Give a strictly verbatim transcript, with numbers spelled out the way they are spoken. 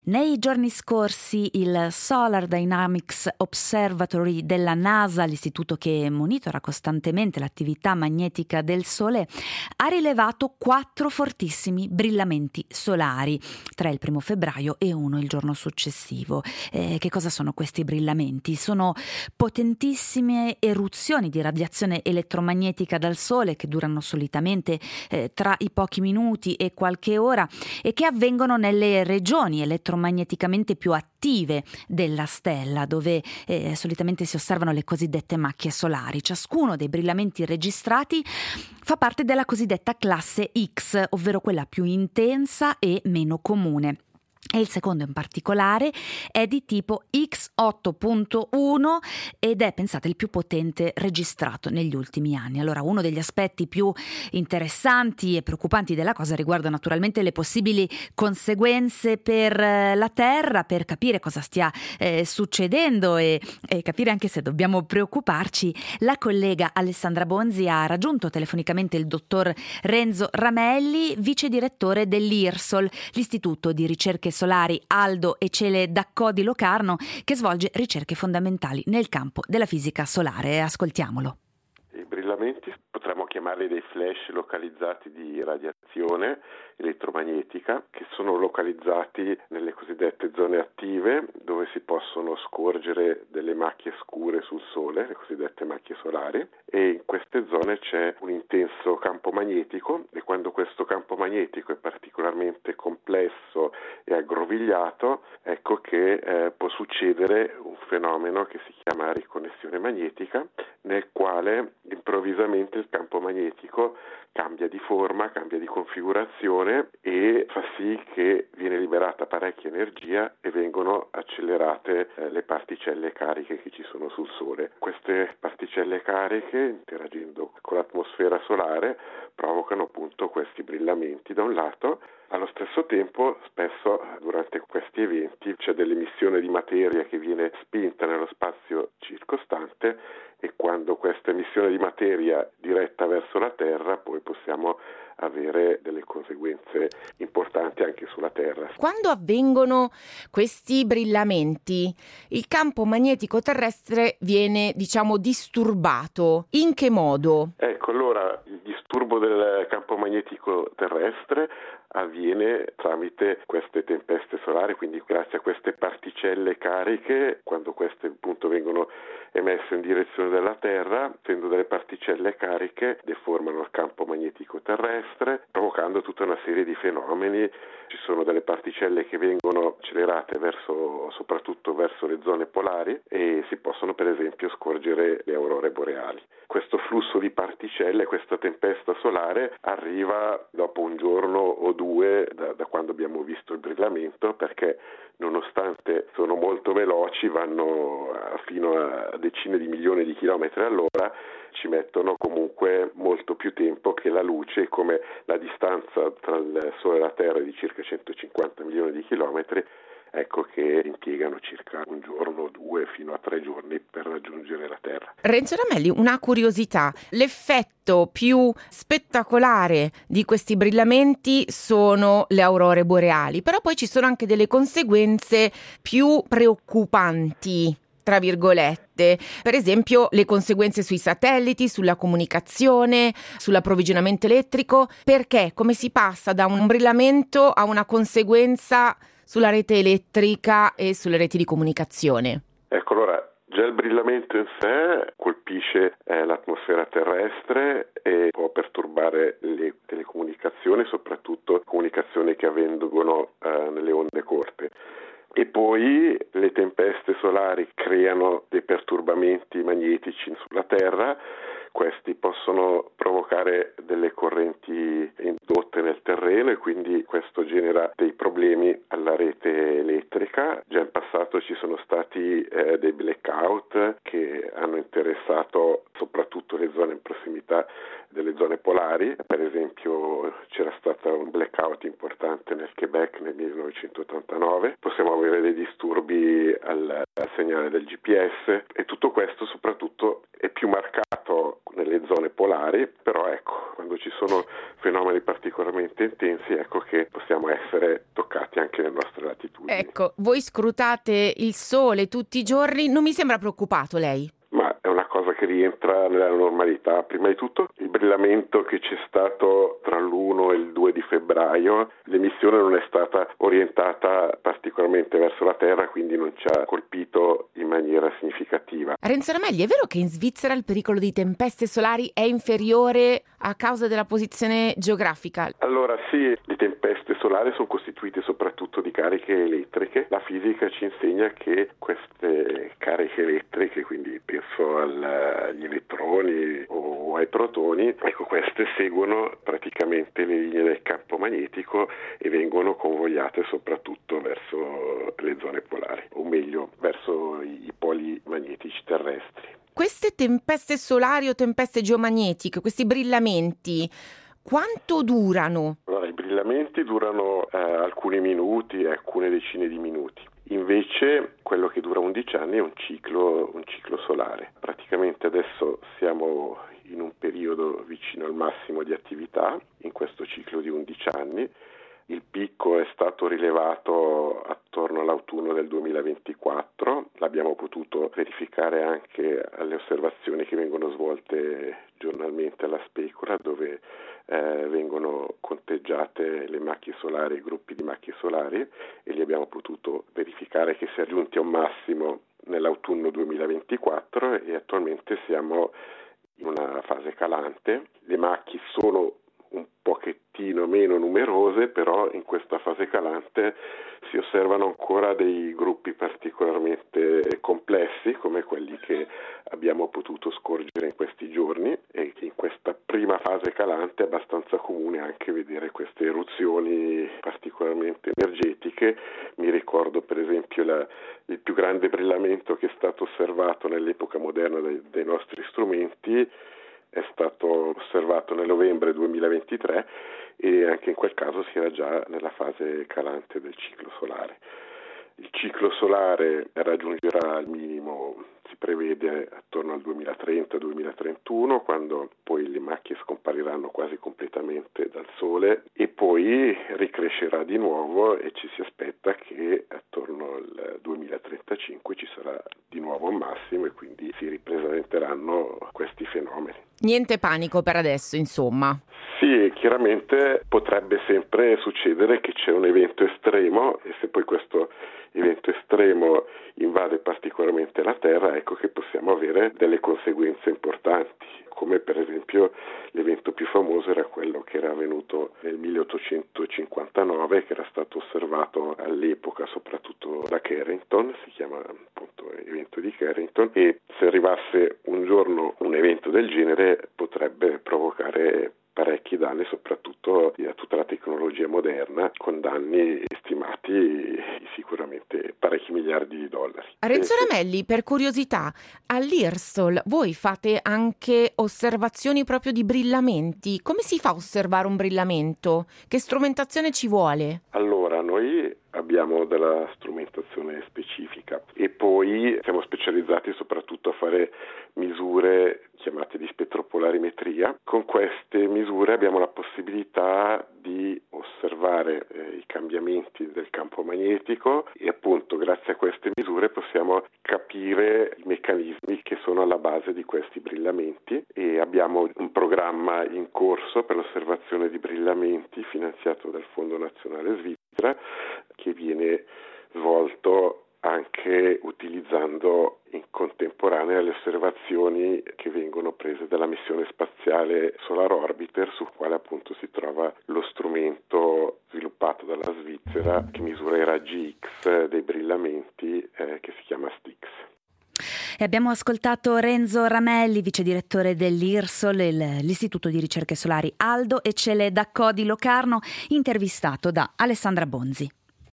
Nei giorni scorsi il Solar Dynamics Observatory della NASA, l'istituto che monitora costantemente l'attività magnetica del Sole, ha rilevato quattro fortissimi brillamenti solari, tre il primo febbraio e uno il giorno successivo. Eh, che cosa sono questi brillamenti? Sono potentissime eruzioni di radiazione elettromagnetica dal Sole che durano solitamente eh, tra i pochi minuti e qualche ora e che avvengono nelle regioni elettromagneticamente più attive della stella, dove eh, solitamente si osservano le cosiddette macchie solari. Ciascuno dei brillamenti registrati fa parte della cosiddetta classe X, ovvero quella più intensa e meno comune. E il secondo in particolare è di tipo X otto punto uno ed è, pensate, il più potente registrato negli ultimi anni. Allora, uno degli aspetti più interessanti e preoccupanti della cosa riguarda naturalmente le possibili conseguenze per la Terra, per capire cosa stia eh, succedendo e, e capire anche se dobbiamo preoccuparci. La collega Alessandra Bonzi ha raggiunto telefonicamente il dottor Renzo Ramelli, vice direttore dell'I R S O L, l'Istituto di Ricerche Solari Aldo e Cele Daccò di Locarno, che svolge ricerche fondamentali nel campo della fisica solare. Ascoltiamolo. I brillamenti potremmo chiamarli dei flash localizzati di radiazione elettromagnetica che sono localizzati nelle cosiddette zone attive, dove si possono scorgere delle macchie scure sul Sole, le cosiddette macchie solari, e in queste zone c'è un intenso campo magnetico e quando questo campo magnetico è particolarmente complesso e aggrovigliato, ecco che eh, può succedere un fenomeno che si chiama riconnessione magnetica, nel quale improvvisamente il campo magnetico cambia di forma, cambia di configurazione e fa sì che viene liberata parecchia energia e vengono accelerate eh, le particelle cariche che ci sono sul Sole. Queste particelle cariche, interagendo con l'atmosfera solare, provocano appunto questi brillamenti da un lato. Allo stesso tempo, spesso durante questi eventi c'è dell'emissione di materia che viene spinta nello spazio circostante e quando questa emissione di materia diretta verso la Terra, poi possiamo avere delle conseguenze importanti anche sulla Terra. Quando avvengono questi brillamenti, il campo magnetico terrestre viene, diciamo, disturbato. In che modo? Ecco, allora il disturbo del campo magnetico terrestre avviene tramite queste tempeste solari, quindi grazie a queste particelle cariche, quando queste appunto vengono emesse in direzione della Terra, essendo delle particelle cariche, deformano il campo magnetico terrestre, provocando tutta una serie di fenomeni. Ci sono delle particelle che vengono accelerate verso, soprattutto verso le zone polari, e si possono per esempio scorgere le aurore boreali. Questo flusso di particelle, questa tempesta solare arriva dopo un giorno o due da, da quando abbiamo visto il brillamento, perché nonostante sono molto veloci, vanno a, fino a decine di milioni di chilometri all'ora, ci mettono comunque molto più tempo che la luce, come la distanza tra il Sole e la Terra è di circa centocinquanta milioni di chilometri. Ecco che impiegano circa un giorno, due, fino a tre giorni per raggiungere la Terra. Renzo Ramelli, una curiosità. L'effetto più spettacolare di questi brillamenti sono le aurore boreali, però poi ci sono anche delle conseguenze più preoccupanti, tra virgolette, per esempio le conseguenze sui satelliti, sulla comunicazione, sull'approvvigionamento elettrico. Perché? Come si passa da un brillamento a una conseguenza sulla rete elettrica e sulle reti di comunicazione? Ecco, allora, già il brillamento in sé colpisce eh, l'atmosfera terrestre e può perturbare le telecomunicazioni, soprattutto comunicazioni che avvengono eh, nelle onde corte. E poi le tempeste solari creano dei perturbamenti magnetici sulla Terra. Questi possono provocare delle correnti indotte nel terreno e quindi questo genera dei problemi alla rete elettrica. Già in passato ci sono stati eh, dei blackout che hanno interessato soprattutto le zone in prossimità delle zone polari. Per esempio c'era stato un blackout importante nel Quebec nel millenovecentottantanove. Possiamo avere dei disturbi al, al segnale del G P S e tutto questo soprattutto è più marcato nelle nelle zone polari, però ecco, quando ci sono fenomeni particolarmente intensi, ecco che possiamo essere toccati anche nelle nostre latitudini. Ecco, voi scrutate il sole tutti i giorni, non mi sembra preoccupato lei? Ma è una cosa che rientra nella normalità. Prima di tutto il brillamento che c'è stato tra l'primo e il due di febbraio, l'emissione non è stata orientata particolarmente verso la Terra, quindi non ci ha colpito in maniera significativa. Renzo Ramelli, è vero che in Svizzera il pericolo di tempeste solari è inferiore a causa della posizione geografica? Allora sì, le tempeste solari sono costituite soprattutto di cariche elettriche. La fisica ci insegna che queste cariche elettriche, quindi penso agli elettroni o ai protoni, ecco, queste seguono praticamente le linee del campo magnetico e vengono convogliate soprattutto verso le zone polari, o meglio verso i poli magnetici terrestri. Queste tempeste solari o tempeste geomagnetiche, questi brillamenti, quanto durano? Allora, i brillamenti durano eh, alcuni minuti e alcune decine di minuti. Invece quello che dura undici anni è un ciclo, un ciclo solare. Praticamente adesso siamo in un periodo vicino al massimo di attività in questo ciclo di undici anni. Il picco è stato rilevato attorno all'autunno del duemilaventiquattro, l'abbiamo potuto verificare anche alle osservazioni che vengono svolte giornalmente alla Specula, dove eh, vengono conteggiate le macchie solari, i gruppi di macchie solari, e li abbiamo potuto verificare che si è giunti a un massimo nell'autunno duemilaventiquattro e attualmente siamo in una fase calante. Le macchie sono un pochettino meno numerose, però in questa fase calante si osservano ancora dei gruppi particolarmente complessi come quelli che abbiamo potuto scorgere in questi giorni, e che in questa prima fase calante è abbastanza comune anche vedere queste eruzioni particolarmente energetiche. Mi ricordo per esempio la, il più grande brillamento che è stato osservato nell'epoca moderna dei, dei nostri strumenti è stato osservato nel novembre duemilaventitré, e anche in quel caso si era già nella fase calante del ciclo solare. Il ciclo solare raggiungerà il minimo, si prevede, attorno al duemilatrenta duemilatrentuno, quando poi le macchie scompariranno quasi completamente dal Sole e poi ricrescerà di nuovo, e ci si aspetta che attorno al duemilatrentacinque ci sarà di nuovo un massimo e quindi si ripresenteranno questi fenomeni. Niente panico per adesso, insomma. Sì, chiaramente potrebbe sempre succedere che c'è un evento estremo, e se poi questo evento estremo invade particolarmente la Terra, ecco che possiamo avere delle conseguenze importanti, come per esempio l'evento più famoso era quello che era avvenuto nel milleottocentocinquantanove, che era stato osservato all'epoca soprattutto da Carrington, si chiama appunto evento di Carrington, e se arrivasse un giorno un evento del genere potrebbe provocare parecchi danni, soprattutto a tutta la tecnologia moderna, con danni stimati sicuramente parecchi miliardi di dollari. Renzo Ramelli, per curiosità, all'I R S T L voi fate anche osservazioni proprio di brillamenti? Come si fa a osservare un brillamento? Che strumentazione ci vuole? Allora, noi abbiamo della strumentazione specifica e poi siamo specializzati soprattutto a fare misure chiamate di spetropolarimetria. Con queste misure abbiamo la possibilità di osservare eh, i cambiamenti del campo magnetico, e appunto grazie a queste misure possiamo capire i meccanismi che sono alla base di questi brillamenti, e abbiamo un programma in corso per l'osservazione di brillamenti finanziato dal Fondo Nazionale Svizzera, che viene svolto anche utilizzando in contemporanea le osservazioni che vengono prese dalla missione spaziale Solar Orbiter, sul quale appunto si trova lo strumento sviluppato dalla Svizzera che misura i raggi X dei brillamenti, eh, che si chiama STIX. E abbiamo ascoltato Renzo Ramelli, vice direttore dell'I R S O L, l'Istituto di Ricerche Solari Aldo Eccelè da Codi Locarno, intervistato da Alessandra Bonzi.